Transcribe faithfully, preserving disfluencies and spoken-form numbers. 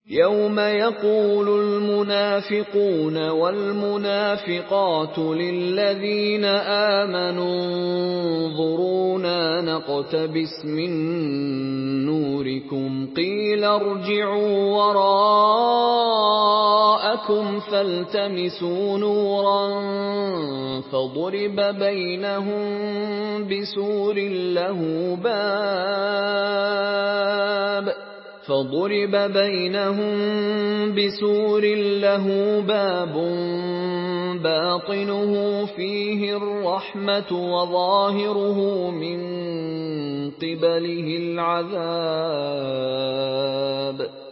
يَوْمَ يَقُولُ الْمُنَافِقُونَ وَالْمُنَافِقَاتُ لِلَّذِينَ آمَنُوا انظُرُونَا نَقْتَبِسْ مِن نُّورِكُمْ قِيلَ ارْجِعُوا وَرَاءَكُمْ فَالْتَمِسُوا نُورًا فَضُرِبَ بَيْنَهُم بِسُورٍ لَّهُ بَابٌ فَضُرِبَ بَيْنَهُم بِسُورٍ لَّهُ بَابٌ بَاطِنُهُ فِيهِ الرَّحْمَةُ وَظَاهِرُهُ مِن قِبَلِهِ الْعَذَابُ